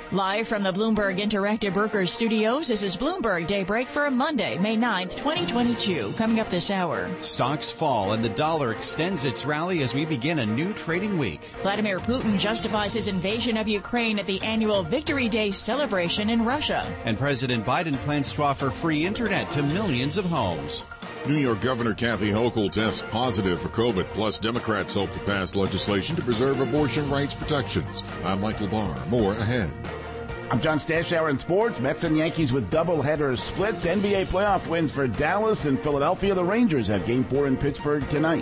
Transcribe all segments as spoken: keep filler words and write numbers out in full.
Live from the Bloomberg Interactive Brokers Studios, this is Bloomberg Daybreak for Monday, May ninth, twenty twenty-two. Coming up this hour. Stocks fall and the dollar extends its rally as we begin a new trading week. Vladimir Putin justifies his invasion of Ukraine at the annual Victory Day celebration in Russia. And President Biden plans to offer free internet to millions of homes. New York Governor Kathy Hochul tests positive for COVID, plus Democrats hope to pass legislation to preserve abortion rights protections. I'm Michael Barr. More ahead. I'm John Stashower in sports. Mets and Yankees with doubleheader splits. N B A playoff wins for Dallas and Philadelphia. The Rangers have game four in Pittsburgh tonight.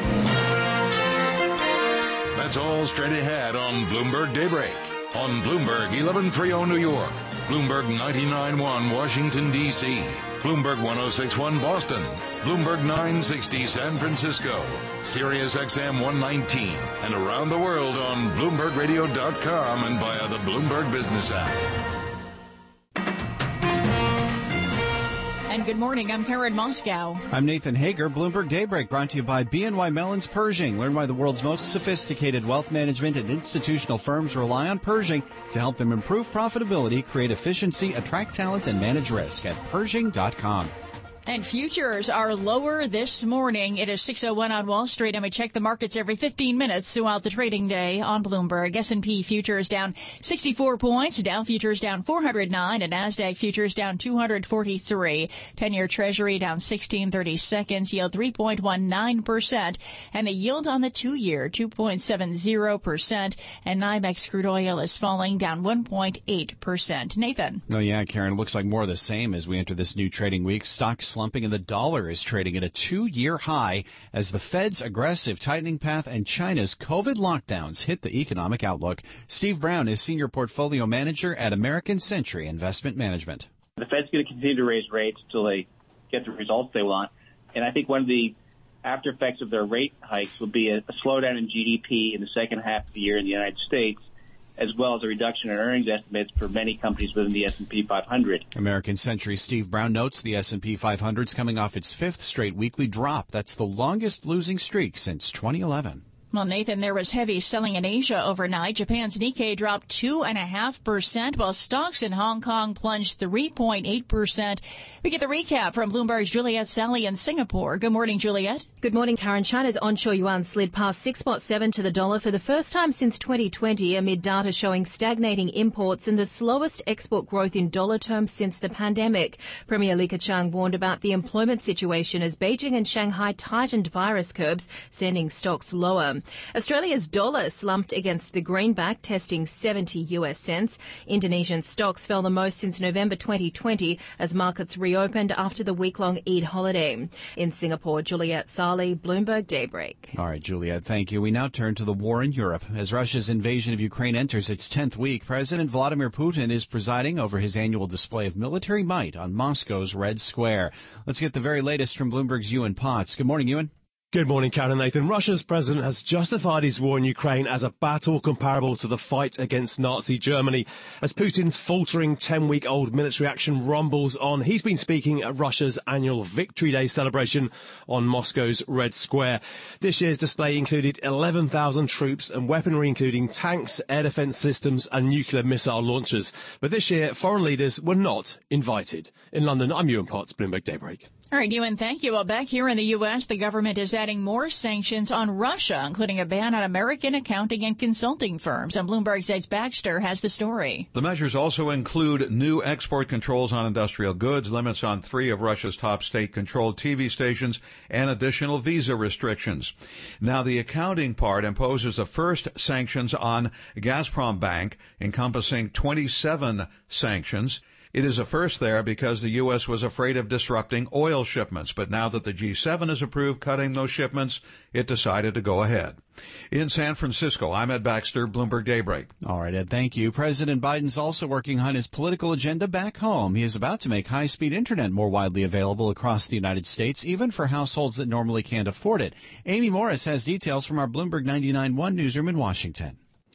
That's all straight ahead on Bloomberg Daybreak. On Bloomberg eleven thirty New York, Bloomberg ninety-nine point one Washington, D C, Bloomberg one oh six point one Boston, Bloomberg nine sixty San Francisco, Sirius X M one nineteen, and around the world on Bloomberg Radio dot com and via the Bloomberg Business app. And good morning, I'm Karen Moscow. I'm Nathan Hager. Bloomberg Daybreak brought to you by B N Y Mellon's Pershing. Learn why the world's most sophisticated wealth management and institutional firms rely on Pershing to help them improve profitability, create efficiency, attract talent, and manage risk at Pershing dot com. And futures are lower this morning. It is six oh one on Wall Street, and we check the markets every fifteen minutes throughout the trading day on Bloomberg. S and P futures down sixty-four points, Dow futures down four hundred nine, and NASDAQ futures down two hundred forty-three. ten-year Treasury down sixteen thirty seconds, yield three point one nine percent, and the yield on the two-year two point seven zero percent, and NYMEX crude oil is falling down one point eight percent. Nathan. Oh, yeah, Karen, looks like more of the same as we enter this new trading week. Stocks slumping, and the dollar is trading at a two-year high as the Fed's aggressive tightening path and China's COVID lockdowns hit the economic outlook. Steve Brown is Senior Portfolio Manager at American Century Investment Management. The Fed's going to continue to raise rates until they get the results they want. And I think one of the after effects of their rate hikes will be a, a slowdown in G D P in the second half of the year in the United States, as well as a reduction in earnings estimates for many companies within the S and P five hundred. American Century Steve Brown notes the S and P five hundred is coming off its fifth straight weekly drop. That's the longest losing streak since twenty eleven. Well, Nathan, there was heavy selling in Asia overnight. Japan's Nikkei dropped two point five percent, while stocks in Hong Kong plunged three point eight percent. We get the recap from Bloomberg's Juliette Sally in Singapore. Good morning, Juliette. Good morning, Karen. China's onshore yuan slid past six point seven to the dollar for the first time since twenty twenty, amid data showing stagnating imports and the slowest export growth in dollar terms since the pandemic. Premier Li Keqiang warned about the employment situation as Beijing and Shanghai tightened virus curbs, sending stocks lower. Australia's dollar slumped against the greenback, testing seventy U S cents. Indonesian stocks fell the most since November twenty twenty as markets reopened after the week-long Eid holiday. In Singapore, Juliette Sally, Bloomberg Daybreak. All right, Juliette, thank you. We now turn to the war in Europe. As Russia's invasion of Ukraine enters its tenth week, President Vladimir Putin is presiding over his annual display of military might on Moscow's Red Square. Let's get the very latest from Bloomberg's Ewan Potts. Good morning, Ewan. Good morning, Karen Nathan. Russia's president has justified his war in Ukraine as a battle comparable to the fight against Nazi Germany. As Putin's faltering ten-week-old military action rumbles on, he's been speaking at Russia's annual Victory Day celebration on Moscow's Red Square. This year's display included eleven thousand troops and weaponry including tanks, air defense systems and nuclear missile launchers. But this year, foreign leaders were not invited. In London, I'm Ewan Potts, Bloomberg Daybreak. All right, Ewan, thank you. Well, back here in the U S, the government is adding more sanctions on Russia, including a ban on American accounting and consulting firms. And Bloomberg's Ed Baxter has the story. The measures also include new export controls on industrial goods, limits on three of Russia's top state-controlled T V stations, and additional visa restrictions. Now, the accounting part imposes the first sanctions on Gazprom Bank, encompassing twenty-seven sanctions. It is a first there because the U S was afraid of disrupting oil shipments, but now that the G seven has approved cutting those shipments, it decided to go ahead. In San Francisco, I'm Ed Baxter, Bloomberg Daybreak. All right, Ed, thank you. President Biden's also working on his political agenda back home. He is about to make high-speed internet more widely available across the United States, even for households that normally can't afford it. Amy Morris has details from our Bloomberg ninety-nine point one newsroom in Washington.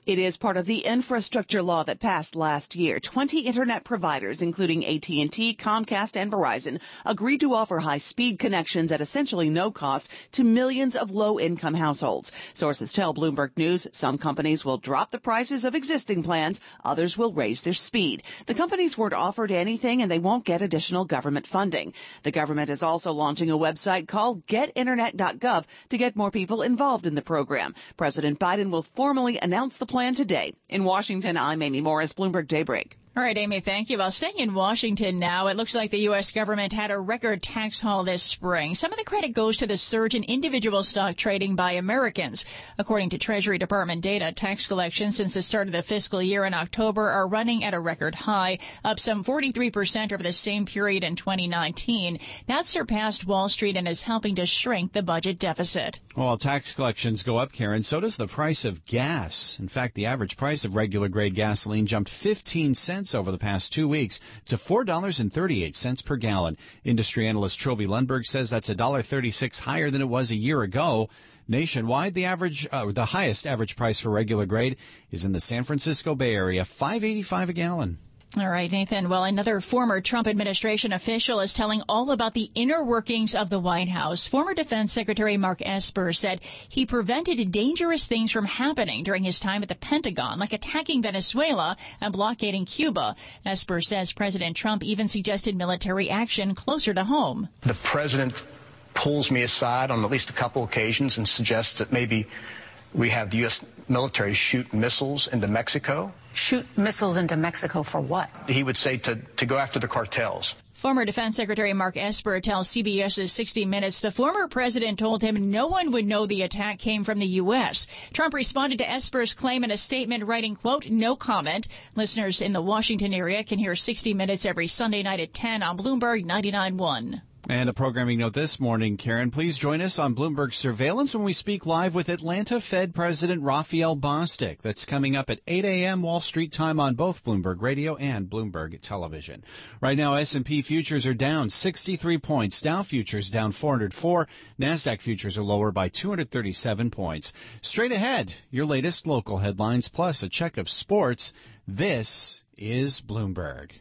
It is part of the infrastructure law that passed last year. twenty internet providers, including A T and T, Comcast, and Verizon, agreed to offer high-speed connections at essentially no cost to millions of low-income households. Sources tell Bloomberg News some companies will drop the prices of existing plans, others will raise their speed. The companies weren't offered anything, and they won't get additional government funding. The government is also launching a website called get internet dot gov to get more people involved in the program. President Biden will formally announce the plan today. In Washington, I'm Amy Morris, Bloomberg Daybreak. All right, Amy, thank you. Well, staying in Washington now, it looks like the U S government had a record tax haul this spring. Some of the credit goes to the surge in individual stock trading by Americans. According to Treasury Department data, tax collections since the start of the fiscal year in October are running at a record high, up some forty-three percent over the same period in twenty nineteen. That's surpassed Wall Street and is helping to shrink the budget deficit. Well, tax collections go up, Karen, so does the price of gas. In fact, the average price of regular grade gasoline jumped fifteen cents over the past two weeks to four dollars and thirty-eight cents per gallon. Industry analyst Trovy Lundberg says that's one dollar thirty-six higher than it was a year ago. Nationwide, the average, uh, the highest average price for regular grade is in the San Francisco Bay Area, five dollars and eighty-five cents a gallon. All right, Nathan. Well, another former Trump administration official is telling all about the inner workings of the White House. Former Defense Secretary Mark Esper said he prevented dangerous things from happening during his time at the Pentagon, like attacking Venezuela and blockading Cuba. Esper says President Trump even suggested military action closer to home. The president pulls me aside on at least a couple occasions and suggests that maybe we have the U S military shoot missiles into Mexico. Shoot missiles into Mexico for what? He would say to, to go after the cartels. Former Defense Secretary Mark Esper tells CBS's sixty minutes the former president told him no one would know the attack came from the U S. Trump responded to Esper's claim in a statement, writing, quote, no comment. Listeners in the Washington area can hear sixty minutes every Sunday night at ten on Bloomberg ninety-nine point one. And a programming note this morning, Karen, please join us on Bloomberg Surveillance when we speak live with Atlanta Fed President Raphael Bostic. That's coming up at eight a.m. Wall Street time on both Bloomberg Radio and Bloomberg Television. Right now, S and P futures are down sixty-three points. Dow futures down four hundred four. NASDAQ futures are lower by two hundred thirty-seven points. Straight ahead, your latest local headlines plus a check of sports. This is Bloomberg.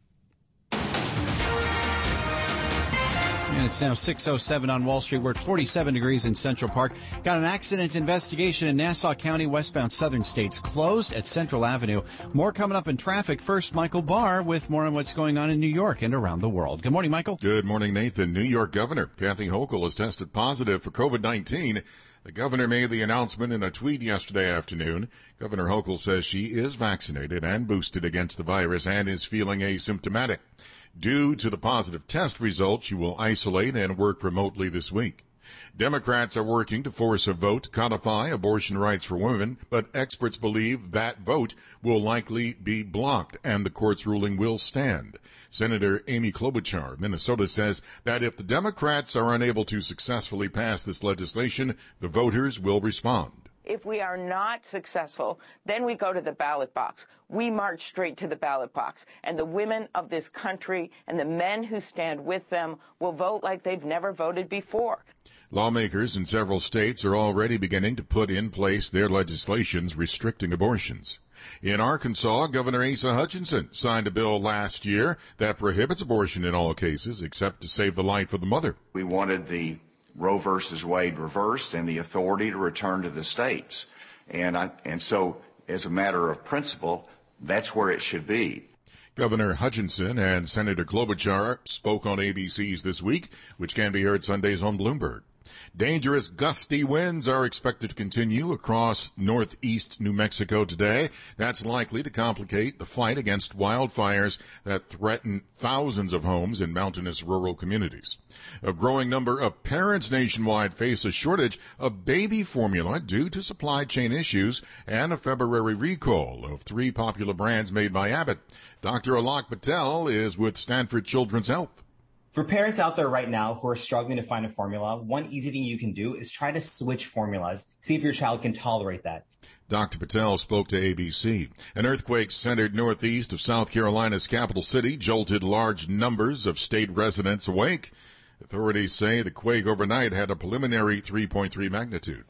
And it's now six oh seven on Wall Street. We're at forty-seven degrees in Central Park. Got an accident investigation in Nassau County. Westbound Southern States closed at Central Avenue. More coming up in traffic. First, Michael Barr with more on what's going on in New York and around the world. Good morning, Michael. Good morning, Nathan. New York Governor Kathy Hochul has tested positive for covid nineteen. The governor made the announcement in a tweet yesterday afternoon. Governor Hochul says she is vaccinated and boosted against the virus and is feeling asymptomatic. Due to the positive test results, she will isolate and work remotely this week. Democrats are working to force a vote to codify abortion rights for women, but experts believe that vote will likely be blocked and the court's ruling will stand. Senator Amy Klobuchar of Minnesota says that if the Democrats are unable to successfully pass this legislation, the voters will respond. If we are not successful, then we go to the ballot box. We march straight to the ballot box. And the women of this country and the men who stand with them will vote like they've never voted before. Lawmakers in several states are already beginning to put in place their legislations restricting abortions. In Arkansas, Governor Asa Hutchinson signed a bill last year that prohibits abortion in all cases except to save the life of the mother. We wanted the Roe versus Wade reversed and the authority to return to the states. And I, and so as a matter of principle, that's where it should be. Governor Hutchinson and Senator Klobuchar spoke on A B C's This Week, which can be heard Sundays on Bloomberg. Dangerous gusty winds are expected to continue across northeast New Mexico today. That's likely to complicate the fight against wildfires that threaten thousands of homes in mountainous rural communities. A growing number of parents nationwide face a shortage of baby formula due to supply chain issues and a February recall of three popular brands made by Abbott. Doctor Alok Patel is with Stanford Children's Health. For parents out there right now who are struggling to find a formula, one easy thing you can do is try to switch formulas. See if your child can tolerate that. Doctor Patel spoke to A B C. An earthquake centered northeast of South Carolina's capital city jolted large numbers of state residents awake. Authorities say the quake overnight had a preliminary three point three magnitude.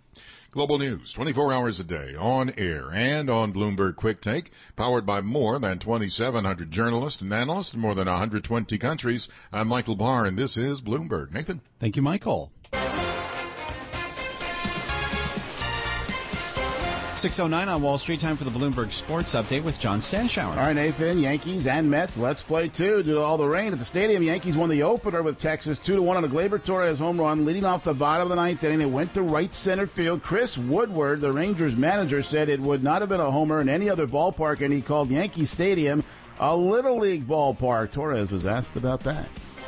Global news, twenty-four hours a day, on air and on Bloomberg Quick Take, powered by more than twenty-seven hundred journalists and analysts in more than one hundred twenty countries. I'm Michael Barr, and this is Bloomberg. Nathan? Thank you, Michael. six oh nine on Wall Street, time for the Bloomberg Sports Update with John Stashower. All right, Nathan, Yankees and Mets, let's play two. Due to all the rain at the stadium, Yankees won the opener with Texas two to one on a Gleyber Torres home run, leading off the bottom of the ninth inning. It went to right center field. Chris Woodward, the Rangers manager, said it would not have been a homer in any other ballpark, and he called Yankee Stadium a Little League ballpark. Torres was asked about that.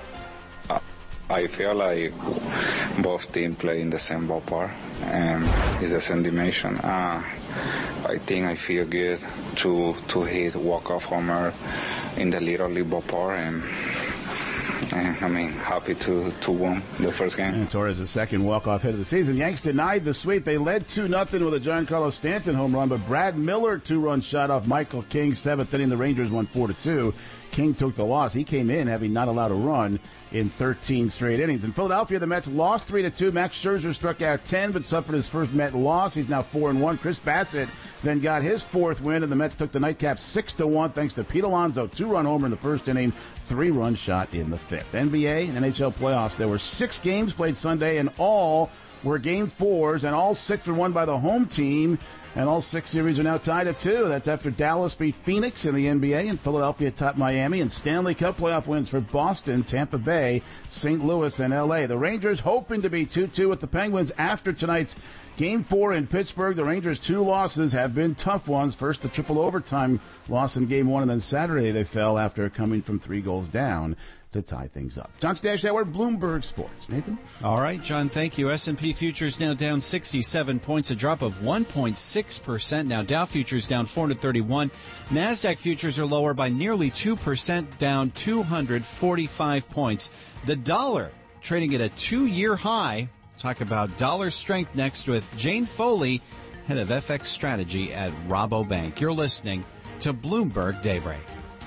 I feel like both teams play in the same ballpark, and it's the same dimension. Uh, I think I feel good to to hit walk-off homer in the Little League ballpark, and, and I mean, happy to, to win the first game. And Torres' second walk-off hit of the season. Yanks denied the sweep. They led two nothing with a Giancarlo Stanton home run, but Brad Miller two-run shot off Michael King, seventh inning. The Rangers won four to two. King took the loss. He came in having not allowed a run in thirteen straight innings. In Philadelphia, the Mets lost three to two. Max Scherzer struck out ten, but suffered his first Met loss. He's now four and one. Chris Bassett then got his fourth win, and the Mets took the nightcap six to one thanks to Pete Alonso, two-run homer in the first inning, three-run shot in the fifth. N B A and N H L playoffs. There were six games played Sunday, and all were game fours, and all six were won by the home team. And all six series are now tied at two. That's after Dallas beat Phoenix in the N B A and Philadelphia topped Miami, and Stanley Cup playoff wins for Boston, Tampa Bay, Saint Louis, and L A. The Rangers hoping to be two two with the Penguins after tonight's Game four in Pittsburgh. The Rangers' two losses have been tough ones. First, the triple overtime loss in Game one, and then Saturday they fell after coming from three goals down to tie things up. John Stashower, Bloomberg Sports. Nathan? All right, John, thank you. S and P futures now down sixty-seven points, a drop of one point six percent. Now Dow futures down four hundred thirty-one. NASDAQ futures are lower by nearly two percent, down two hundred forty-five points. The dollar trading at a two-year high. Talk about dollar strength next with Jane Foley, head of F X strategy at Rabobank. You're listening to Bloomberg Daybreak.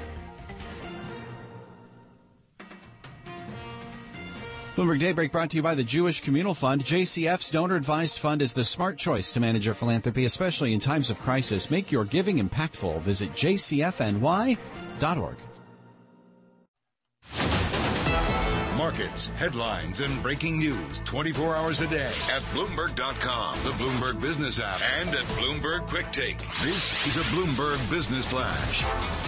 Bloomberg Daybreak brought to you by the Jewish Communal Fund. J C F's donor-advised fund is the smart choice to manage your philanthropy, especially in times of crisis. Make your giving impactful. Visit j c f n y dot org. Markets, headlines, and breaking news twenty-four hours a day at Bloomberg dot com, the Bloomberg Business app, and at Bloomberg Quick Take. This is a Bloomberg Business Flash.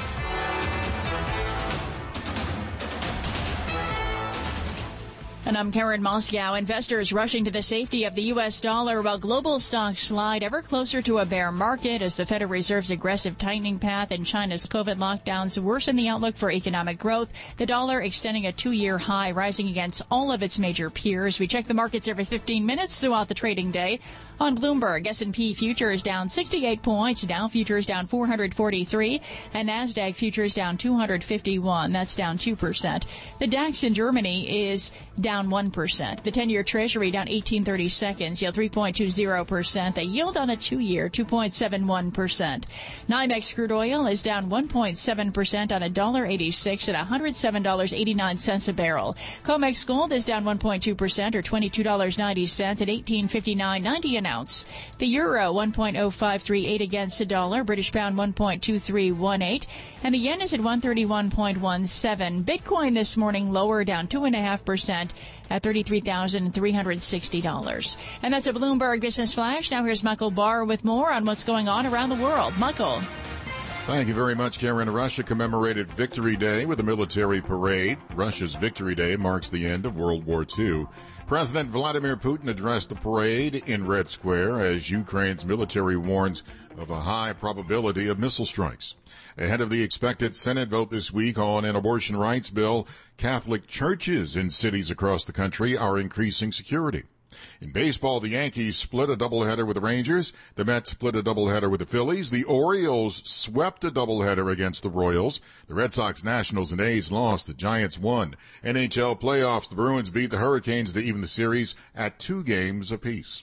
And I'm Karen Moscow. Investors rushing to the safety of the U S dollar while global stocks slide ever closer to a bear market as the Federal Reserve's aggressive tightening path and China's COVID lockdowns worsen the outlook for economic growth. The dollar extending a two-year high, rising against all of its major peers. We check the markets every fifteen minutes throughout the trading day. On Bloomberg, S and P futures down sixty-eight points, Dow futures down four hundred forty-three, and NASDAQ futures down two hundred fifty-one. That's down two percent. The DAX in Germany is down one percent. The ten-year Treasury down eighteen thirty seconds, yield three point two zero percent. The yield on the two-year, two point seven one percent. NYMEX crude oil is down one point seven percent on one dollar eighty-six at one hundred seven dollars and eighty-nine cents a barrel. COMEX gold is down one point two percent or twenty-two dollars and ninety cents at eighteen fifty-nine ninety an ounce. The euro one point oh five three eight against the dollar, British pound one point two three one eight, and the yen is at one thirty-one point one seven. Bitcoin this morning lower, down two point five percent at thirty-three thousand three hundred sixty dollars. And that's a Bloomberg Business Flash. Now here's Michael Barr with more on what's going on around the world. Michael. Thank you very much, Karen. Russia commemorated Victory Day with a military parade. Russia's Victory Day marks the end of World War Two. President Vladimir Putin addressed the parade in Red Square as Ukraine's military warns of a high probability of missile strikes. Ahead of the expected Senate vote this week on an abortion rights bill, Catholic churches in cities across the country are increasing security. In baseball, the Yankees split a doubleheader with the Rangers. The Mets split a doubleheader with the Phillies. The Orioles swept a doubleheader against the Royals. The Red Sox, Nationals, and A's lost. The Giants won. N H L playoffs, the Bruins beat the Hurricanes to even the series at two games apiece.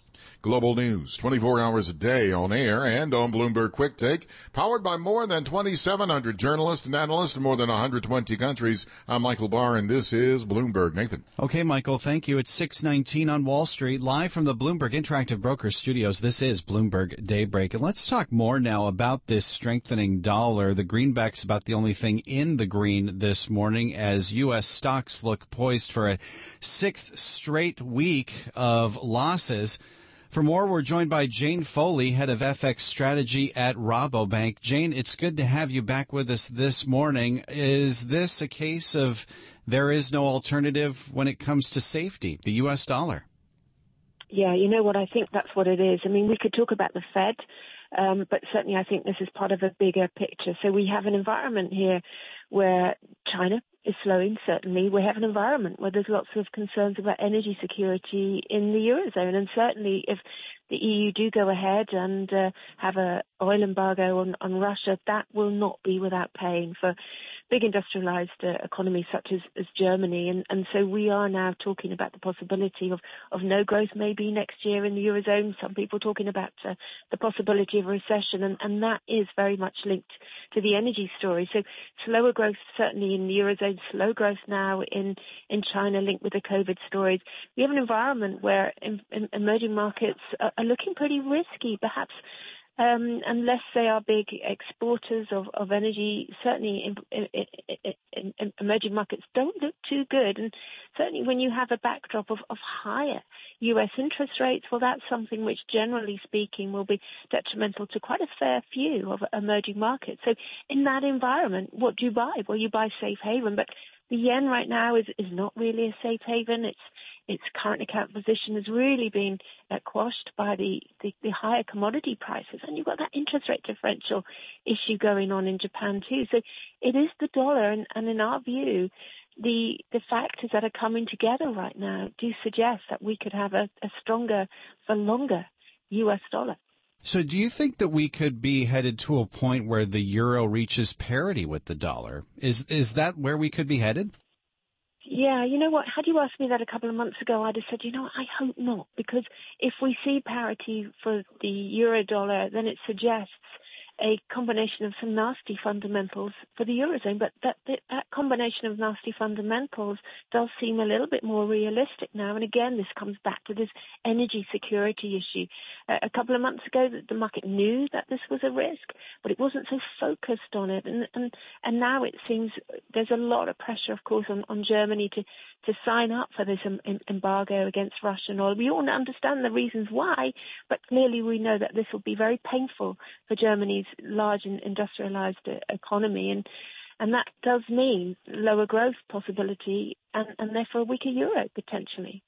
Global News, twenty-four hours a day on air and on Bloomberg Quick Take, powered by more than twenty-seven hundred journalists and analysts in more than one hundred twenty countries. I'm Michael Barr, and this is Bloomberg. Nathan. Okay, Michael, thank you. It's six nineteen on Wall Street, live from the Bloomberg Interactive Brokers Studios. This is Bloomberg Daybreak. And let's talk more now about this strengthening dollar. The greenback's about the only thing in the green this morning as U S stocks look poised for a sixth straight week of losses. For more, we're joined by Jane Foley, head of F X strategy at Rabobank. Jane, it's good to have you back with us this morning. Is this a case of there is no alternative when it comes to safety, the U S dollar? Yeah, you know what? I think that's what it is. I mean, we could talk about the Fed, um, but certainly I think this is part of a bigger picture. So we have an environment here where China is slowing, certainly. We have an environment where there's lots of concerns about energy security in the Eurozone. And certainly if the E U do go ahead and uh, have a oil embargo on, on Russia, that will not be without pain for big industrialized uh, economies such as, as Germany. And, and so we are now talking about the possibility of, of no growth maybe next year in the Eurozone. Some people talking about uh, the possibility of a recession. And, and that is very much linked to the energy story. So slower growth certainly in the Eurozone, slow growth now in, in China linked with the COVID stories. We have an environment where in, in emerging markets are, are looking pretty risky, perhaps um, unless they are big exporters of, of energy. Certainly in, in, in, in emerging markets don't look too good. And certainly when you have a backdrop of, of higher U S interest rates, well, that's something which generally speaking will be detrimental to quite a fair few of emerging markets. So in that environment, what do you buy? Well, you buy safe haven, but the yen right now is, is not really a safe haven. Its its current account position has really been uh, quashed by the, the, the higher commodity prices. And you've got that interest rate differential issue going on in Japan too. So it is the dollar. And, and in our view, the the factors that are coming together right now do suggest that we could have a, a stronger for longer U S dollar. So do you think that we could be headed to a point where the euro reaches parity with the dollar? Is is that where we could be headed? Yeah, you know what? Had you asked me that a couple of months ago, I'd have said, you know, I hope not, because if we see parity for the euro dollar, then it suggests a combination of some nasty fundamentals for the Eurozone. But that, that that combination of nasty fundamentals does seem a little bit more realistic now. And again, this comes back to this energy security issue. Uh, a couple of months ago, the market knew that this was a risk, but it wasn't so focused on it. And and, and now it seems there's a lot of pressure, of course, on, on Germany to, to sign up for this em- embargo against Russian oil. We all understand the reasons why, but clearly we know that this will be very painful for Germany's large and industrialized economy, and and that does mean lower growth possibility and, and therefore a weaker euro potentially.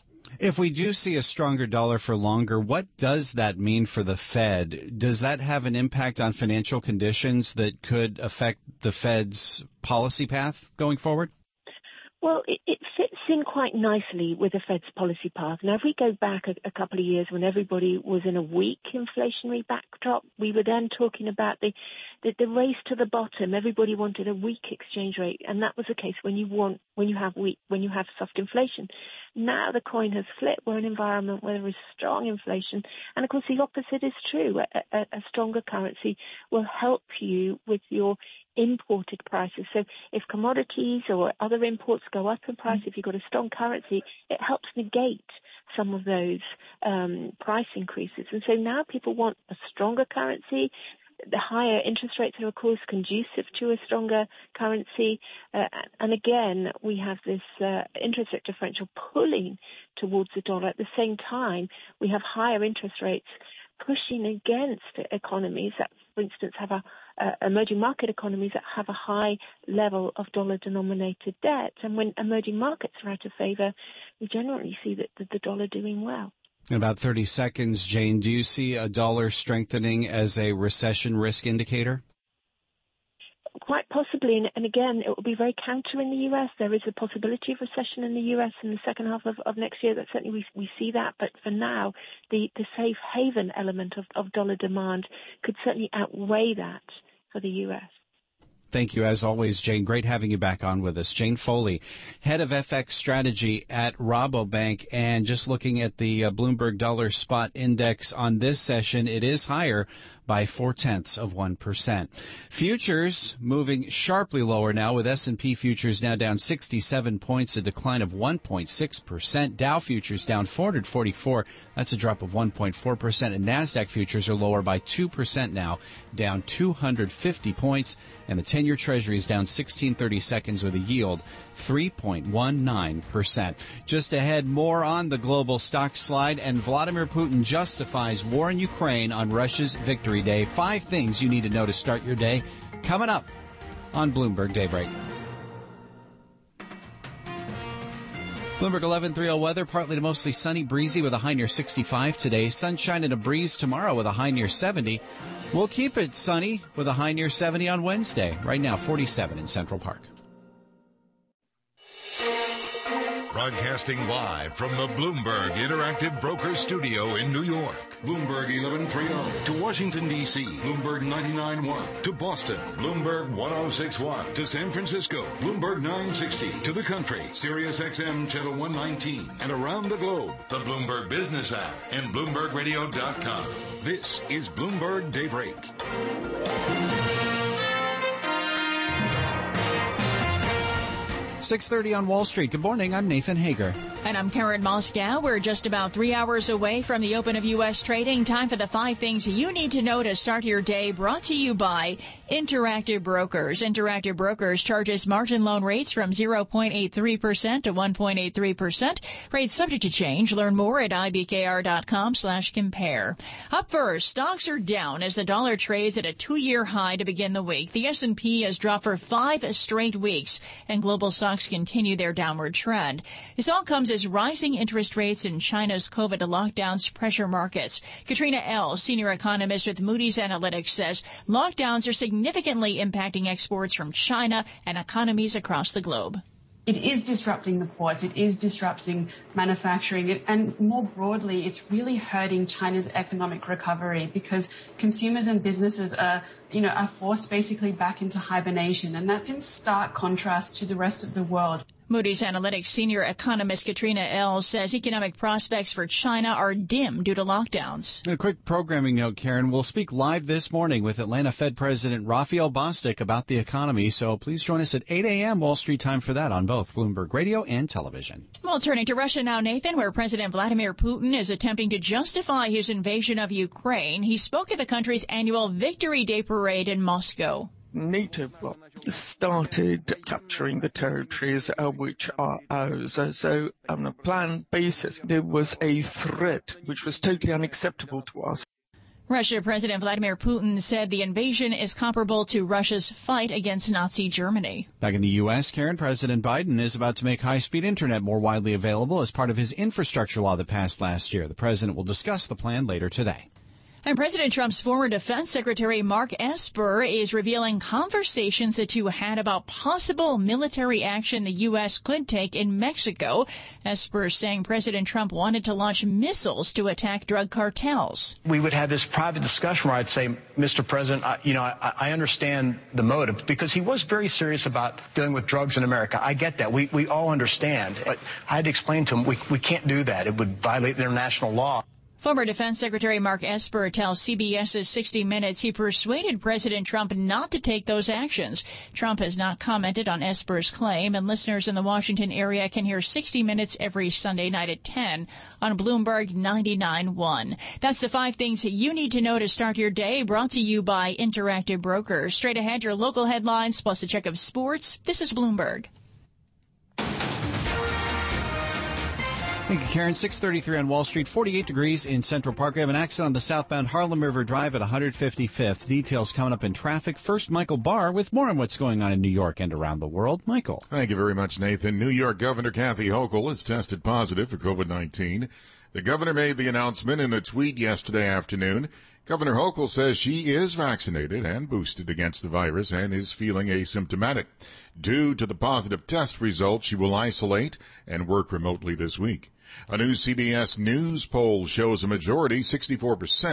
If we do see a stronger dollar for longer, what does that mean for the Fed? Does that have an impact on financial conditions that could affect the Fed's policy path going forward? Well, it, it fits in quite nicely with the Fed's policy path. Now, if we go back a, a couple of years when everybody was in a weak inflationary backdrop, we were then talking about the, the, the race to the bottom. Everybody wanted a weak exchange rate, and that was the case when you want when you have weak when you have soft inflation. Now the coin has flipped. We're in an environment where there is strong inflation, and of course the opposite is true. A, a, a stronger currency will help you with your imported prices. So if commodities or other imports go up in price, if you've got a strong currency, it helps negate some of those um, price increases. And so now people want a stronger currency. The higher interest rates are, of course, conducive to a stronger currency. Uh, and again, we have this uh, interest rate differential pulling towards the dollar. At the same time, we have higher interest rates pushing against economies that, for instance, have a uh, emerging market economies that have a high level of dollar-denominated debt. And when emerging markets are out of favor, we generally see that the, the dollar doing well. In about thirty seconds, Jane, do you see a dollar strengthening as a recession risk indicator? Quite possibly, and, and again, it will be very counter in the U S. There is a possibility of recession in the U S in the second half of, of next year. That certainly we, we see that, but for now, the, the safe haven element of, of dollar demand could certainly outweigh that for the U S. Thank you, as always, Jane. Great having you back on with us. Jane Foley, head of F X strategy at Rabobank. And just looking at the uh, Bloomberg Dollar Spot Index on this session, it is higher by four-tenths of one percent. Futures moving sharply lower now, with S and P futures now down sixty-seven points, a decline of one point six percent. Dow futures down four hundred forty-four. That's a drop of one point four percent. And NASDAQ futures are lower by two percent now, down two hundred fifty points. And the ten-year Treasury is down sixteen thirty-seconds with a yield three point one nine percent. Just ahead, more on the global stock slide, and Vladimir Putin justifies war in Ukraine on Russia's Victory Day. Five things you need to know to start your day, coming up on Bloomberg Daybreak. Bloomberg eleven thirty weather, partly to mostly sunny, breezy with a high near sixty-five today. Sunshine and a breeze tomorrow with a high near seventy. We'll keep it sunny with a high near seventy on Wednesday. Right now, forty-seven in Central Park. Broadcasting live from the Bloomberg Interactive Brokers Studio in New York. Bloomberg eleven thirty to Washington, D C Bloomberg ninety-nine point one to Boston. Bloomberg ten sixty-one to San Francisco. Bloomberg nine sixty to the country. Sirius X M Channel one nineteen. And around the globe, the Bloomberg Business app and Bloomberg Radio dot com. This is Bloomberg Daybreak. six thirty on Wall Street. Good morning. I'm Nathan Hager. And I'm Karen Moscow. We're just about three hours away from the open of U S trading. Time for the five things you need to know to start your day, brought to you by Interactive Brokers. Interactive Brokers charges margin loan rates from zero point eight three percent to one point eight three percent. Rates subject to change. Learn more at I B K R dot com slash compare. Up first, stocks are down as the dollar trades at a two-year high to begin the week. The S and P has dropped for five straight weeks, and global stocks continue their downward trend. This all comes as rising interest rates and China's COVID lockdowns pressure markets. Katrina Elle, senior economist with Moody's Analytics, says lockdowns are significantly impacting exports from China and economies across the globe. It is disrupting the ports, it is disrupting manufacturing, and more broadly, it's really hurting China's economic recovery because consumers and businesses are, you know, are forced basically back into hibernation, and that's in stark contrast to the rest of the world. Moody's Analytics senior economist Katrina Elle says economic prospects for China are dim due to lockdowns. A quick programming note, Karen. We'll speak live this morning with Atlanta Fed President Raphael Bostic about the economy, so please join us at eight a.m. Wall Street time for that on both Bloomberg Radio and television. Well, turning to Russia now, Nathan, where President Vladimir Putin is attempting to justify his invasion of Ukraine. He spoke at the country's annual Victory Day parade in Moscow. NATO started capturing the territories uh, which are ours. Uh, so on a planned basis, there was a threat which was totally unacceptable to us. Russia President Vladimir Putin said the invasion is comparable to Russia's fight against Nazi Germany. Back in the U S, Karen, President Biden is about to make high-speed internet more widely available as part of his infrastructure law that passed last year. The president will discuss the plan later today. And President Trump's former Defense Secretary Mark Esper is revealing conversations the two had about possible military action the U S could take in Mexico. Esper is saying President Trump wanted to launch missiles to attack drug cartels. We would have this private discussion where I'd say, Mister President, I, you know, I, I understand the motive, because he was very serious about dealing with drugs in America. I get that. We, we all understand. But I had to explain to him, we, we can't do that. It would violate international law. Former Defense Secretary Mark Esper tells CBS's sixty minutes he persuaded President Trump not to take those actions. Trump has not commented on Esper's claim, and listeners in the Washington area can hear sixty minutes every Sunday night at ten on Bloomberg ninety-nine point one. That's the five things you need to know to start your day, brought to you by Interactive Brokers. Straight ahead, your local headlines plus a check of sports. This is Bloomberg. Thank you, Karen. six thirty-three on Wall Street, forty-eight degrees in Central Park. We have an accident on the southbound Harlem River Drive at one hundred fifty-fifth. Details coming up in traffic. First, Michael Barr with more on what's going on in New York and around the world. Michael. Thank you very much, Nathan. New York Governor Kathy Hochul has tested positive for COVID nineteen. The governor made the announcement in a tweet yesterday afternoon. Governor Hochul says she is vaccinated and boosted against the virus and is feeling asymptomatic. Due to the positive test results, she will isolate and work remotely this week. A new C B S News poll shows a majority, sixty-four percent,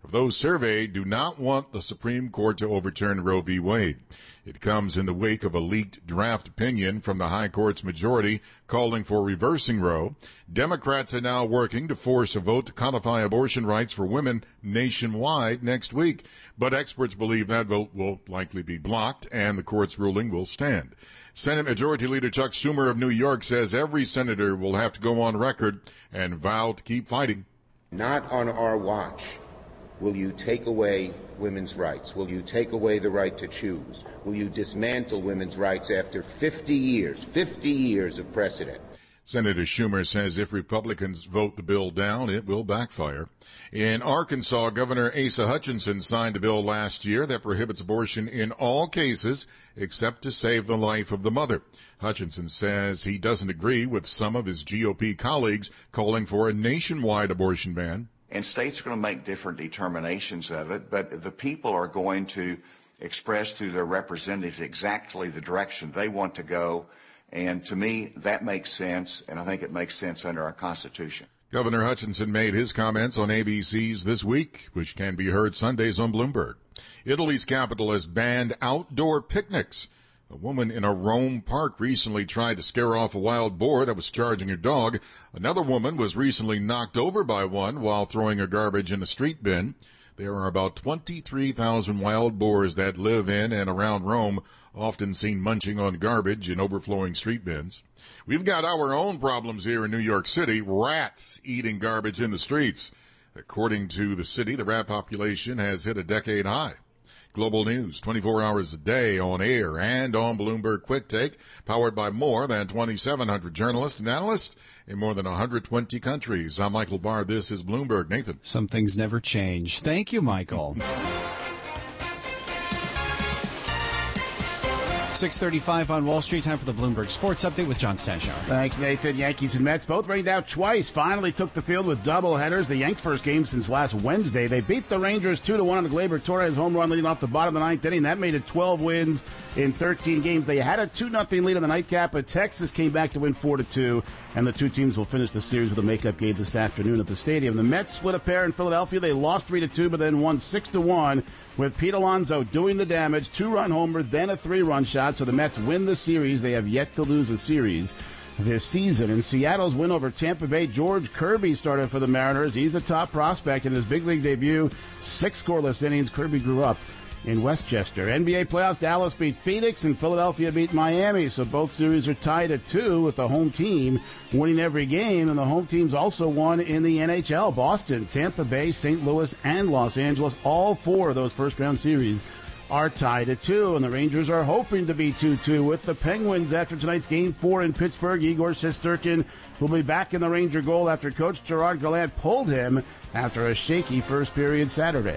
of those surveyed do not want the Supreme Court to overturn Roe v. Wade. It comes in the wake of a leaked draft opinion from the High Court's majority calling for reversing Roe. Democrats are now working to force a vote to codify abortion rights for women nationwide next week. But experts believe that vote will likely be blocked and the court's ruling will stand. Senate Majority Leader Chuck Schumer of New York says every senator will have to go on record and vow to keep fighting. Not on our watch will you take away women's rights. Will you take away the right to choose? Will you dismantle women's rights after fifty years, fifty years of precedent? Senator Schumer says if Republicans vote the bill down, it will backfire. In Arkansas, Governor Asa Hutchinson signed a bill last year that prohibits abortion in all cases except to save the life of the mother. Hutchinson says he doesn't agree with some of his G O P colleagues calling for a nationwide abortion ban. And states are going to make different determinations of it, but the people are going to express through their representatives exactly the direction they want to go. And to me, that makes sense, and I think it makes sense under our Constitution. Governor Hutchinson made his comments on A B C's This Week, which can be heard Sundays on Bloomberg. Italy's capital has banned outdoor picnics. A woman in a Rome park recently tried to scare off a wild boar that was charging her dog. Another woman was recently knocked over by one while throwing her garbage in a street bin. There are about twenty-three thousand wild boars that live in and around Rome, often seen munching on garbage in overflowing street bins. We've got our own problems here in New York City, rats eating garbage in the streets. According to the city, the rat population has hit a decade high. Global news, twenty-four hours a day on air and on Bloomberg Quick Take, powered by more than twenty-seven hundred journalists and analysts in more than one hundred twenty countries. I'm Michael Barr. This is Bloomberg. Nathan. Some things never change. Thank you, Michael. six thirty-five on Wall Street. Time for the Bloomberg Sports Update with John Stashauer. Thanks, Nathan. Yankees and Mets both rained out twice. Finally took the field with doubleheaders. The Yanks' first game since last Wednesday. They beat the Rangers two to one on a Gleyber Torres home run leading off the bottom of the ninth inning. That made it twelve wins in thirteen games. They had a two nothing lead in the nightcap, but Texas came back to win four to two, and the two teams will finish the series with a makeup game this afternoon at the stadium. The Mets split a pair in Philadelphia. They lost three to two, but then won six to one with Pete Alonso doing the damage. Two-run homer, then a three-run shot, so the Mets win the series. They have yet to lose a series this season. In Seattle's win over Tampa Bay, George Kirby started for the Mariners. He's a top prospect in his big league debut. Six scoreless innings. Kirby grew up in Westchester. N B A playoffs, Dallas beat Phoenix and Philadelphia beat Miami, so both series are tied at two with the home team winning every game, and the home teams also won in the N H L. Boston, Tampa Bay, Saint Louis, and Los Angeles, all four of those first-round series are tied at two, and the Rangers are hoping to be two two with the Penguins after tonight's Game four in Pittsburgh. Igor Shesterkin will be back in the Ranger goal after Coach Gerard Gallant pulled him after a shaky first period Saturday.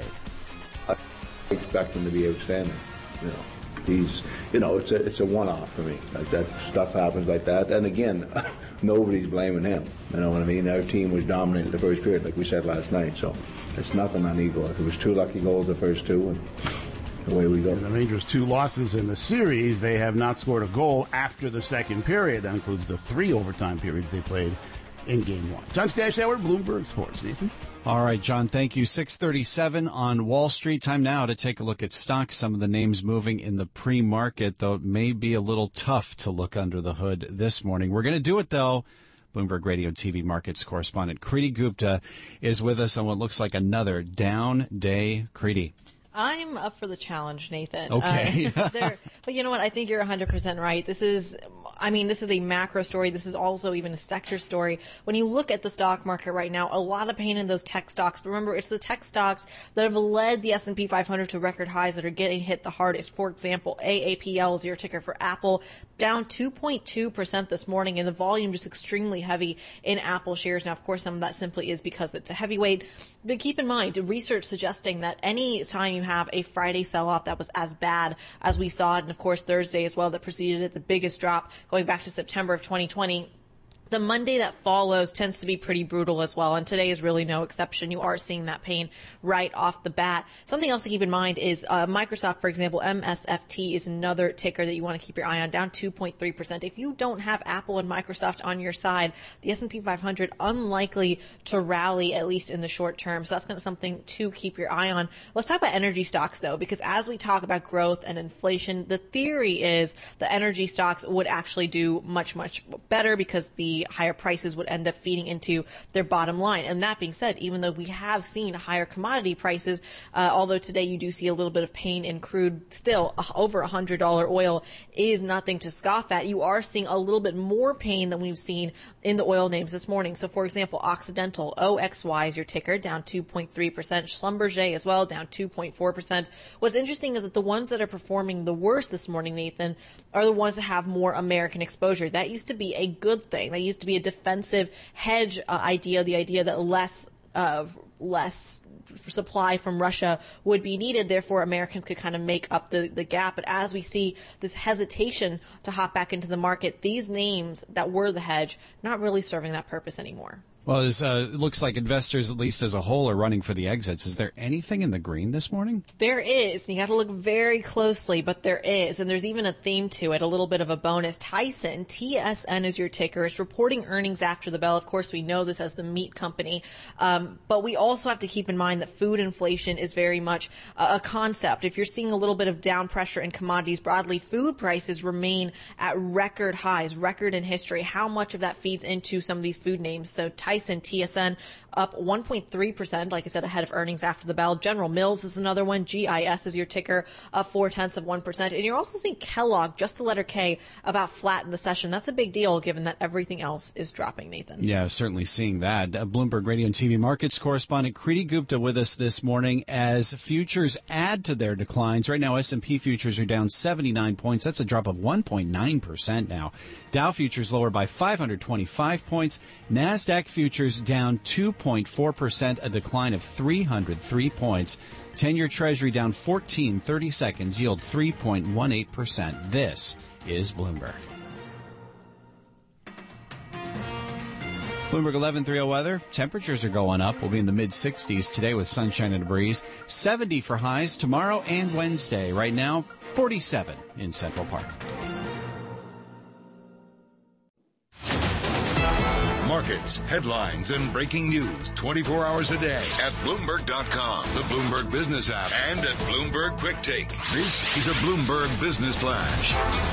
I expect him to be outstanding. You know, he's, you know, it's a it's a one-off for me. Like that stuff happens like that, and again, nobody's blaming him. You know what I mean? Our team was dominated the first period, like we said last night. So it's nothing on Igor. It was two lucky goals the first two, and away we go. And the Rangers' two losses in the series, they have not scored a goal after the second period. That includes the three overtime periods they played in Game One. John Stashauer, Bloomberg Sports. Nathan. All right, John, thank you. six thirty-seven on Wall Street. Time now to take a look at stocks. Some of the names moving in the pre-market, though it may be a little tough to look under the hood this morning. We're going to do it, though. Bloomberg Radio T V markets correspondent Kriti Gupta is with us on what looks like another down day. Kriti. I'm up for the challenge, Nathan. Okay. Uh, but you know what? I think you're one hundred percent right. This is, I mean, this is a macro story. This is also even a sector story. When you look at the stock market right now, a lot of pain in those tech stocks. But remember, it's the tech stocks that have led the S and P five hundred to record highs that are getting hit the hardest. For example, A A P L is your ticker for Apple, down two point two percent this morning, and the volume just extremely heavy in Apple shares. Now, of course, some of that simply is because it's a heavyweight. But keep in mind, research suggesting that any time you have a Friday sell-off that was as bad as we saw it, and of course Thursday as well, that preceded it, the biggest drop going back to September of twenty twenty, The Monday that follows tends to be pretty brutal as well, and today is really no exception. You are seeing that pain right off the bat. Something else to keep in mind is uh, Microsoft, for example, M S F T is another ticker that you want to keep your eye on, down two point three percent. If you don't have Apple and Microsoft on your side, the S and P five hundred unlikely to rally, at least in the short term. So that's kind of something to keep your eye on. Let's talk about energy stocks, though, because as we talk about growth and inflation, the theory is the energy stocks would actually do much, much better because the higher prices would end up feeding into their bottom line. And that being said, even though we have seen higher commodity prices, uh, although today you do see a little bit of pain in crude, still uh, over one hundred dollars oil is nothing to scoff at. You are seeing a little bit more pain than we've seen in the oil names this morning. So, for example, Occidental, O X Y is your ticker, down two point three percent. Schlumberger as well, down two point four percent. What's interesting is that the ones that are performing the worst this morning, Nathan, are the ones that have more American exposure. That used to be a good thing. That used to be a defensive hedge uh, idea, the idea that less uh, less supply from Russia would be needed. Therefore, Americans could kind of make up the, the gap. But as we see this hesitation to hop back into the market, these names that were the hedge, not really serving that purpose anymore. Well, it uh, looks like investors, at least as a whole, are running for the exits. Is there anything in the green this morning? There is. You got to look very closely, but there is. And there's even a theme to it, a little bit of a bonus. Tyson, T S N is your ticker. It's reporting earnings after the bell. Of course, we know this as the meat company. Um, but we also have to keep in mind that food inflation is very much a, a concept. If you're seeing a little bit of down pressure in commodities broadly, food prices remain at record highs, record in history. How much of that feeds into some of these food names? So Tyson, T S N up one point three percent, like I said, ahead of earnings after the bell. General Mills is another one. G I S is your ticker, up four tenths of one percent. And you're also seeing Kellogg, just the letter K, about flat in the session. That's a big deal given that everything else is dropping, Nathan. Yeah, certainly seeing that. Uh, Bloomberg Radio and T V markets correspondent Kriti Gupta with us this morning as futures add to their declines. Right now, S and P futures are down seventy-nine points. That's a drop of one point nine percent now. Dow futures lower by five hundred twenty-five points. NASDAQ futures down two point four percent, a decline of three hundred three points. ten-year Treasury down fourteen thirty-seconds, yield three point one eight percent. This is Bloomberg. Bloomberg eleven thirty weather. Temperatures are going up. We'll be in the mid sixties today with sunshine and a breeze. seventy for highs tomorrow and Wednesday. Right now, forty-seven in Central Park. Markets, headlines, and breaking news twenty-four hours a day at Bloomberg dot com, the Bloomberg Business app, and at Bloomberg Quick Take. This is a Bloomberg Business Flash.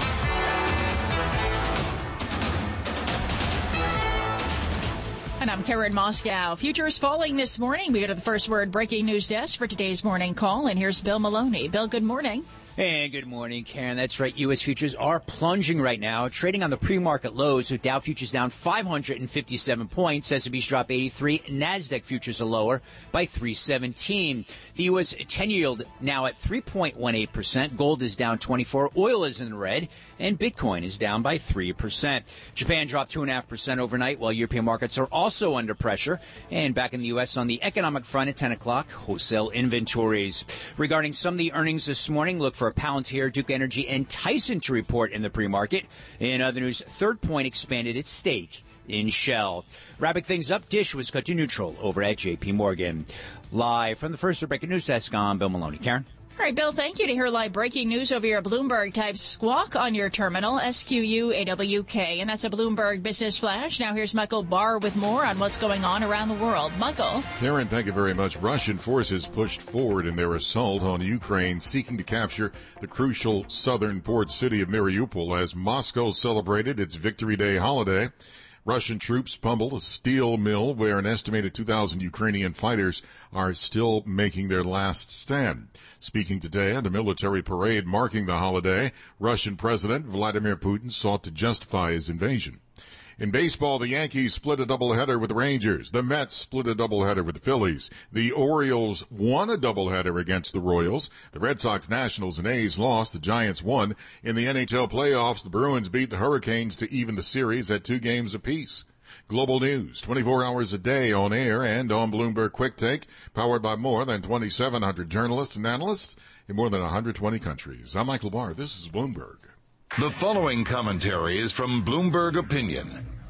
And I'm Karen Moscow. Futures falling this morning. We go to the First Word breaking news desk for today's morning call. And here's Bill Maloney. Bill, good morning. Hey, good morning, Karen. That's right. U S futures are plunging right now, trading on the pre-market lows. So Dow futures down five hundred fifty-seven points. S and P's drop eighty-three. NASDAQ futures are lower by three seventeen. The U S ten-year yield now at three point one eight percent. Gold is down twenty-four. Oil is in the red. And Bitcoin is down by three percent. Japan dropped two point five percent overnight, while European markets are also under pressure. And back in the U S on the economic front at ten o'clock, wholesale inventories. Regarding some of the earnings this morning, look for Palantir, Duke Energy, and Tyson to report in the pre-market. In other news, Third Point expanded its stake in Shell. Wrapping things up, Dish was cut to neutral over at J P Morgan. Live from the First Word breaking news desk, I'm Bill Maloney. Karen? All right, Bill, thank you. To hear live breaking news over your Bloomberg, type squawk on your terminal, S Q U A W K, and that's a Bloomberg Business Flash. Now here's Michael Barr with more on what's going on around the world. Michael. Karen, thank you very much. Russian forces pushed forward in their assault on Ukraine, seeking to capture the crucial southern port city of Mariupol as Moscow celebrated its Victory Day holiday. Russian troops pummeled a steel mill where an estimated two thousand Ukrainian fighters are still making their last stand. Speaking today at a military parade marking the holiday, Russian President Vladimir Putin sought to justify his invasion. In baseball, the Yankees split a doubleheader with the Rangers. The Mets split a doubleheader with the Phillies. The Orioles won a doubleheader against the Royals. The Red Sox, Nationals, and A's lost. The Giants won. In the N H L playoffs, the Bruins beat the Hurricanes to even the series at two games apiece. Global news, twenty-four hours a day on air and on Bloomberg Quick Take, powered by more than twenty-seven hundred journalists and analysts in more than one hundred twenty countries. I'm Michael Barr. This is Bloomberg. The following commentary is from Bloomberg Opinion.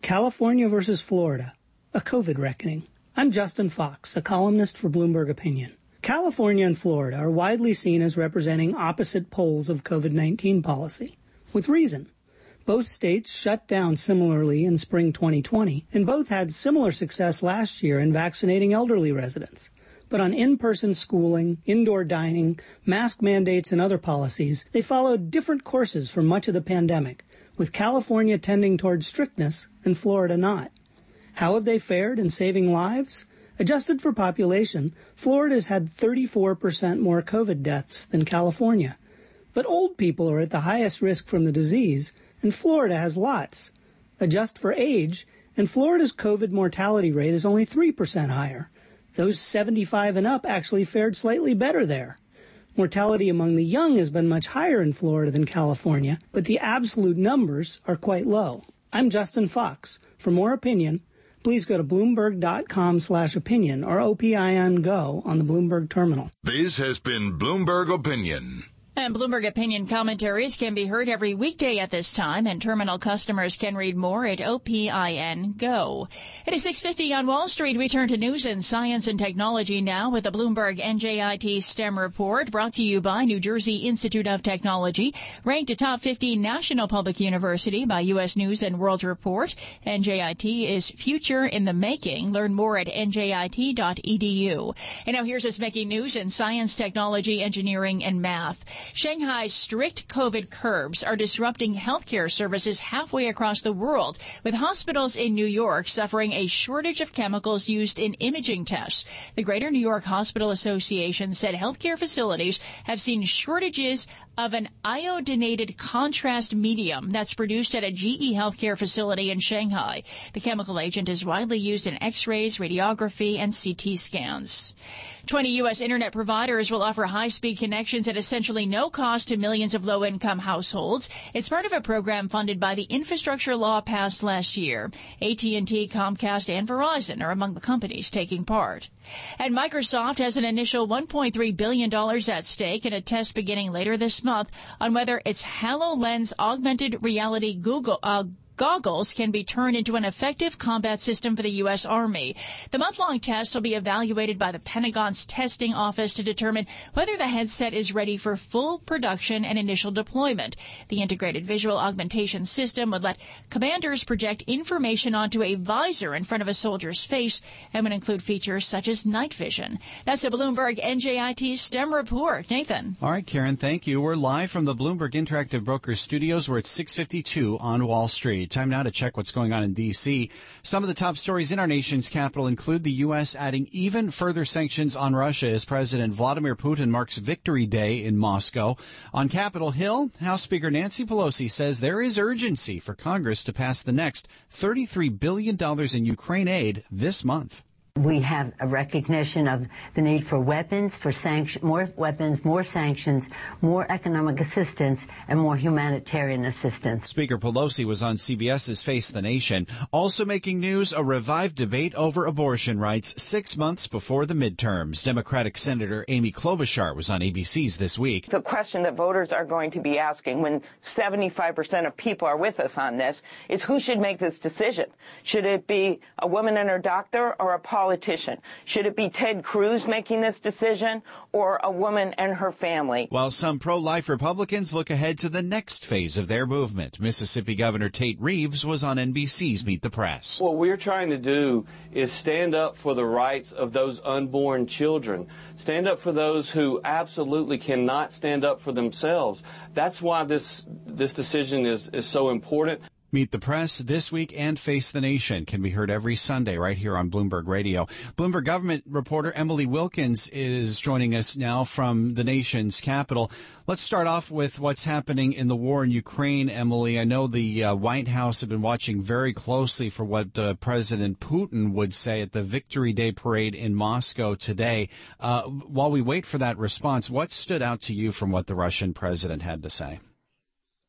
California versus Florida, a COVID reckoning. I'm Justin Fox, a columnist for Bloomberg Opinion. California and Florida are widely seen as representing opposite poles of COVID nineteen policy, with reason. Both states shut down similarly in spring twenty twenty, and both had similar success last year in vaccinating elderly residents. But on in-person schooling, indoor dining, mask mandates, and other policies, they followed different courses for much of the pandemic, with California tending towards strictness and Florida not. How have they fared in saving lives? Adjusted for population, Florida's had thirty-four percent more COVID deaths than California. But old people are at the highest risk from the disease, and Florida has lots. Adjust for age, and Florida's COVID mortality rate is only three percent higher. Those seventy-five and up actually fared slightly better there. Mortality among the young has been much higher in Florida than California, but the absolute numbers are quite low. I'm Justin Fox. For more opinion, please go to Bloomberg.com slash opinion or O P I N Go on the Bloomberg terminal. This has been Bloomberg Opinion. And Bloomberg Opinion commentaries can be heard every weekday at this time, and terminal customers can read more at O P I N Go. It is six fifty on Wall Street. We turn to news and science and technology now with the Bloomberg N J I T STEM report, brought to you by New Jersey Institute of Technology, ranked a top fifteen national public university by U S News and World Report. N J I T is future in the making. Learn more at N J I T dot E D U. And now here's us making news in science, technology, engineering, and math. Shanghai's strict COVID curbs are disrupting healthcare services halfway across the world, with hospitals in New York suffering a shortage of chemicals used in imaging tests. The Greater New York Hospital Association said healthcare facilities have seen shortages of an iodinated contrast medium that's produced at a G E healthcare facility in Shanghai. The chemical agent is widely used in X-rays, radiography, and C T scans. twenty U S internet providers will offer high-speed connections at essentially no cost to millions of low-income households. It's part of a program funded by the infrastructure law passed last year. A T and T, Comcast, and Verizon are among the companies taking part. And Microsoft has an initial one point three billion dollars at stake in a test beginning later this month on whether its HoloLens augmented reality Google uh, goggles can be turned into an effective combat system for the U S. Army. The month-long test will be evaluated by the Pentagon's testing office to determine whether the headset is ready for full production and initial deployment. The integrated visual augmentation system would let commanders project information onto a visor in front of a soldier's face and would include features such as night vision. That's a Bloomberg N J I T STEM report. Nathan. All right, Karen, thank you. We're live from the Bloomberg Interactive Brokers studios. We're at six fifty-two on Wall Street. Time now to check what's going on in D C. Some of the top stories in our nation's capital include the U S adding even further sanctions on Russia as President Vladimir Putin marks Victory Day in Moscow. On Capitol Hill, House Speaker Nancy Pelosi says there is urgency for Congress to pass the next thirty-three billion dollars in Ukraine aid this month. We have a recognition of the need for weapons, for sanction, more weapons, more sanctions, more economic assistance, and more humanitarian assistance. Speaker Pelosi was on C B S's Face the Nation. Also making news, a revived debate over abortion rights six months before the midterms. Democratic Senator Amy Klobuchar was on A B C's This Week. The question that voters are going to be asking when seventy-five percent of people are with us on this is who should make this decision? Should it be a woman and her doctor or a politician? Politician. Should it be Ted Cruz making this decision or a woman and her family? While some pro-life Republicans look ahead to the next phase of their movement, Mississippi Governor Tate Reeves was on N B C's Meet the Press. What we're trying to do is stand up for the rights of those unborn children, stand up for those who absolutely cannot stand up for themselves. That's why this this decision is, is so important. Meet the Press This Week and Face the Nation can be heard every Sunday right here on Bloomberg Radio. Bloomberg government reporter Emily Wilkins is joining us now from the nation's capital. Let's start off with what's happening in the war in Ukraine, Emily. I know the uh, White House have been watching very closely for what uh, President Putin would say at the Victory Day parade in Moscow today. Uh, while we wait for that response, what stood out to you from what the Russian president had to say?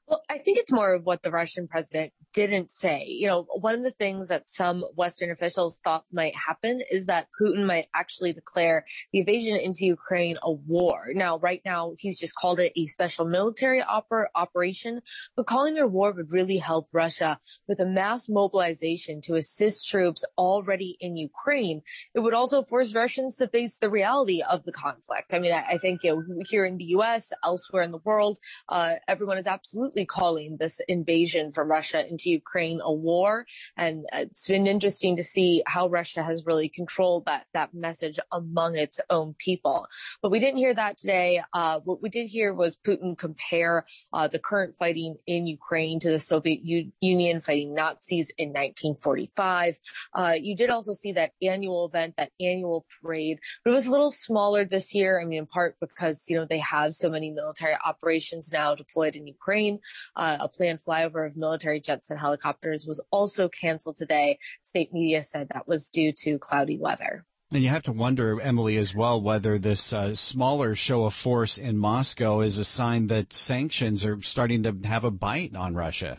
Well, I think it's more of what the Russian president didn't say. You know, one of the things that some Western officials thought might happen is that Putin might actually declare the invasion into Ukraine a war. Now, right now, he's just called it a special military oper- operation, but calling it a war would really help Russia with a mass mobilization to assist troops already in Ukraine. It would also force Russians to face the reality of the conflict. I mean, I, I think you know, here in the U S, elsewhere in the world, uh, everyone is absolutely calling this invasion from Russia into Ukraine a war. And it's been interesting to see how Russia has really controlled that, that message among its own people. But we didn't hear that today. Uh, what we did hear was Putin compare uh, the current fighting in Ukraine to the Soviet U- Union fighting Nazis in nineteen forty-five. Uh, you did also see that annual event, that annual parade, but it was a little smaller this year. I mean, in part because, you know, they have so many military operations now deployed in Ukraine. Uh, a planned flyover of military jets and helicopters was also canceled today. State media said that was due to cloudy weather. And you have to wonder, Emily, as well, whether this uh, smaller show of force in Moscow is a sign that sanctions are starting to have a bite on Russia.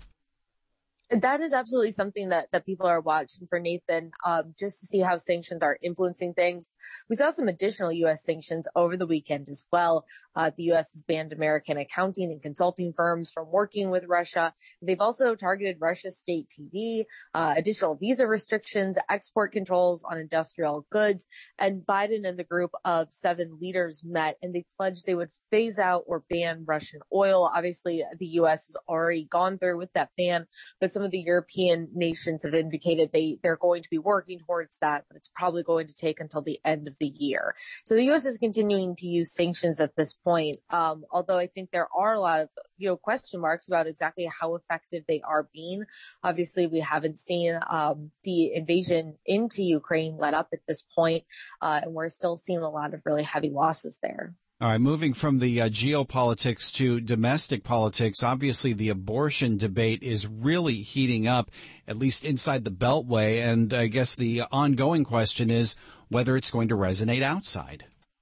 That is absolutely something that, that people are watching for, Nathan, um, just to see how sanctions are influencing things. We saw some additional U S sanctions over the weekend as well. Uh, the U S has banned American accounting and consulting firms from working with Russia. They've also targeted Russia's state T V, uh, additional visa restrictions, export controls on industrial goods. And Biden and the group of seven leaders met and they pledged they would phase out or ban Russian oil. Obviously, the U S has already gone through with that ban, but some of the European nations have indicated they, they're going to be working towards that, but it's probably going to take until the end of the year. So the U S is continuing to use sanctions at this point, um, although I think there are a lot of you know question marks about exactly how effective they are being. Obviously, we haven't seen um, the invasion into Ukraine let up at this point, uh, and we're still seeing a lot of really heavy losses there. All right, moving from the uh, geopolitics to domestic politics, obviously the abortion debate is really heating up, at least inside the Beltway. And I guess the ongoing question is whether it's going to resonate outside.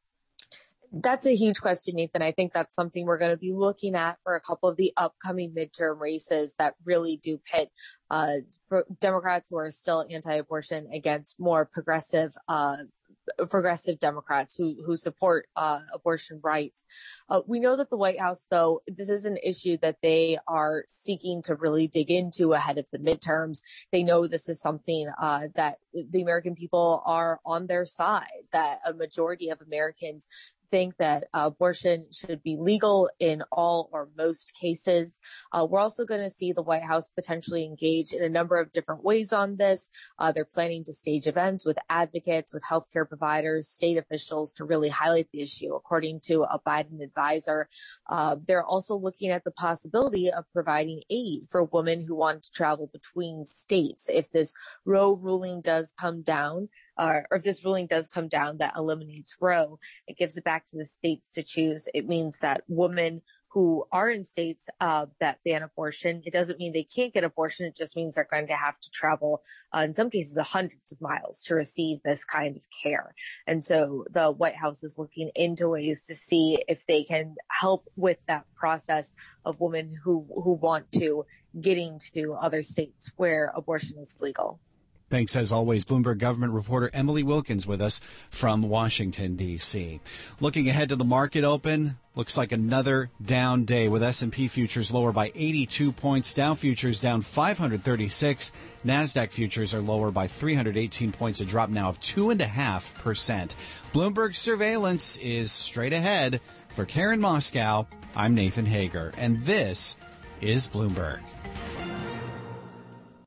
That's a huge question, Nathan. I think that's something we're going to be looking at for a couple of the upcoming midterm races that really do pit uh, Democrats who are still anti-abortion against more progressive uh progressive Democrats who, who support uh, abortion rights. Uh, we know that the White House, though, this is an issue that they are seeking to really dig into ahead of the midterms. They know this is something uh, that the American people are on their side, that a majority of Americans think that uh, abortion should be legal in all or most cases. Uh, we're also going to see the White House potentially engage in a number of different ways on this. Uh, they're planning to stage events with advocates, with healthcare providers, state officials to really highlight the issue, according to a Biden advisor. Uh, they're also looking at the possibility of providing aid for women who want to travel between states. If this Roe ruling does come down, uh, or if this ruling does come down that eliminates Roe, it gives it back to the states to choose. It means that women who are in states uh, that ban abortion, it doesn't mean they can't get abortion. It just means they're going to have to travel, uh, in some cases, hundreds of miles to receive this kind of care. And so the White House is looking into ways to see if they can help with that process of women who, who want to getting to other states where abortion is legal. Thanks, as always, Bloomberg government reporter Emily Wilkins with us from Washington, D C Looking ahead to the market open, looks like another down day with S and P futures lower by eighty-two points, Dow futures down five hundred thirty-six, NASDAQ futures are lower by three hundred eighteen points, a drop now of two point five percent. Bloomberg surveillance is straight ahead. For Karen Moscow, I'm Nathan Hager, and this is Bloomberg.